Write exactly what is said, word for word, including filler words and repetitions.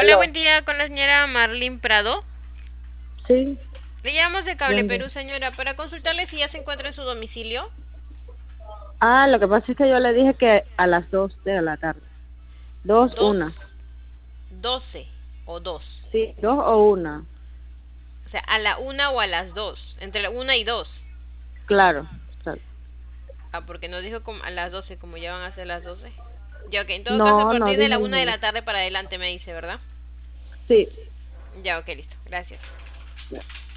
Hola, buen Aló. día con la señora Marlene Prado. Sí, Le llamamos de Cable buen día. Perú, señora, para consultarle si ya se encuentra en su domicilio. Ah, lo que pasa es que yo le dije que a las dos de la tarde. Dos, Dos, una. doce o dos. Sí, dos o una. O sea, a la una o a las dos. Entre la una y dos. Claro. Claro. Ah, porque nos dijo como a las doce, como ya van a ser las doce. Ya, ok. En todo caso, a No, no partir de dije la una de nada. la tarde para adelante me dice, ¿verdad? Sí. Ya, ok, listo. Gracias.